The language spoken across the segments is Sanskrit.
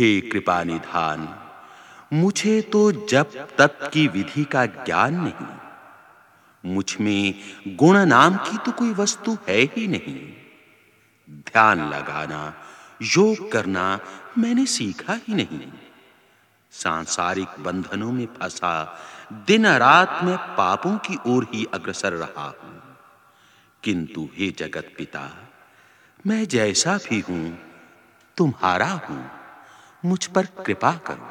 हे कृपा निधान, मुझे तो जप तप की विधि का ज्ञान नहीं। मुझ में गुण नाम की तो कोई वस्तु है ही नहीं। ध्यान लगाना, योग करना मैंने सीखा ही नहीं। सांसारिक बंधनों में फंसा दिन रात मैं पापों की ओर ही अग्रसर रहा हूं। किंतु हे जगत पिता, मैं जैसा भी हूं तुम्हारा हूं, मुझ पर कृपा करो।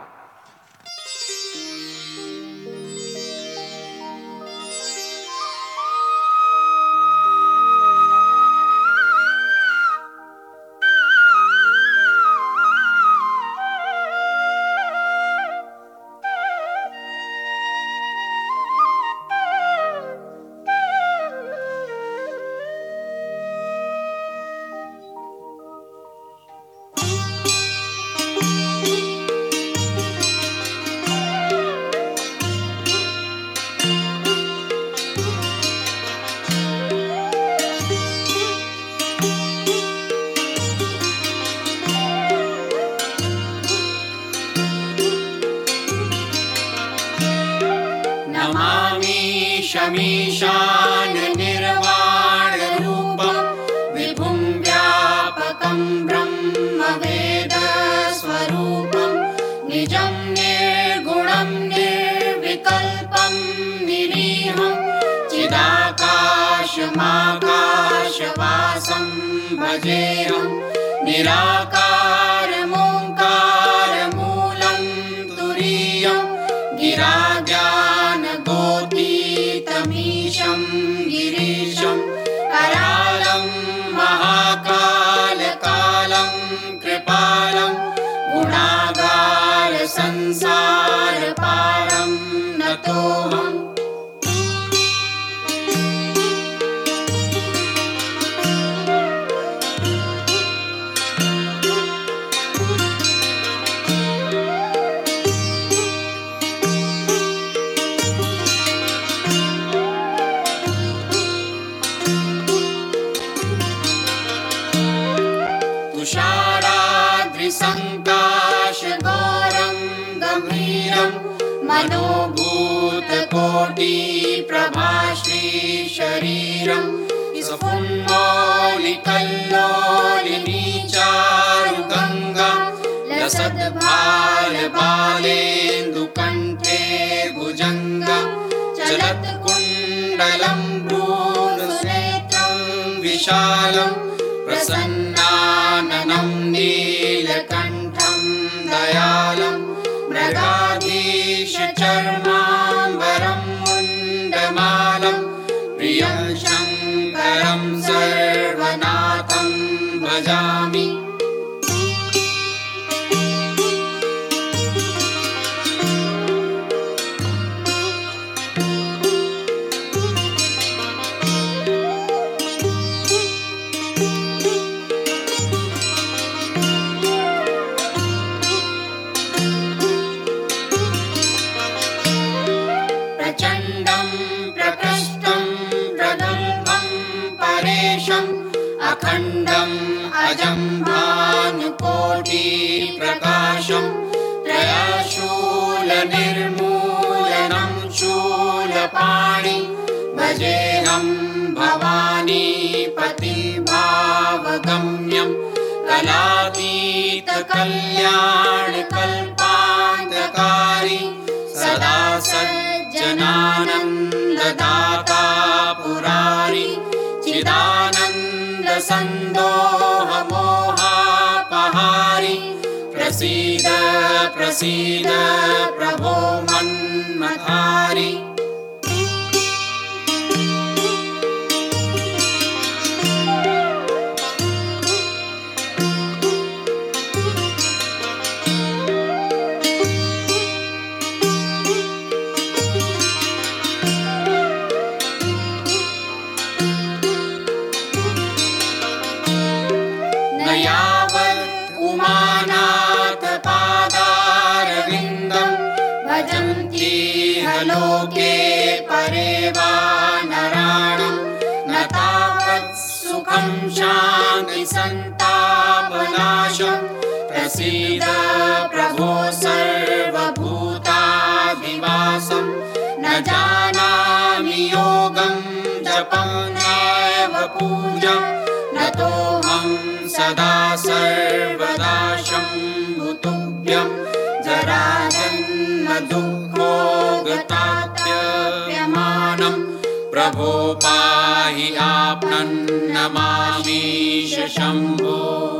शमीशान निर्वाण रूपं विभुं व्यापकं ब्रह्म वेद स्वरूपं निजं निर्गुणं निर्विकल्पं निरीहं चिदाकाशमाकाशवासं भजेऽहं निराकारमोङ्कारमूलं तुरीयं गिराज्ञानगोतीतमीशं गिरीशं करालं महाकालकालं कृपालं गुणागार संसारपारं नतोऽहम्। तुषाराद्रिसङ्काशघोरं गभीरं मनोभूतकोटिप्रभाश्रीशरीरं स्फुन्मौलिकल्लोलिनीचारुगङ्गा लसद्भालबालेन्दुकण्ठे भुजङ्गा चलत्कुण्डलं भ्रूणनेत्रं विशालं प्रसन्नाननं नीलकण्ठं दयालं मृगाधीशचर्माम्बरं मुण्डमालं प्रियं शङ्करं सर्वनाथं भजामि। अखण्डं अजं भानुकोटिप्रकाशं त्रयशूलनिर्मूलनं शूलपाणि भजेऽहं भवानीपतिभावगम्यं कलातीतकल्याणकल्पान्तकारी सदा सज्जनानन्ददाता पुरारी चिदानन्दसन्दोहमोहापहारि प्रसीद प्रसीद प्रभो मन्मथारि। यावत् उमानाथ पादारविन्दं भजन्ति लोके परे वा नराणां न तावत् सुखं शान्ति संतापनाशं प्रसीद प्रभो सर्वभूताधिवासं न जानामि योगं जपं नैव पूजां नतोऽहं सदा सर्वदा शम्भुतुभ्यं जराजन्मदुःखोगताप्यमानं प्रभो पाहि आपनं नमामीश शम्भो।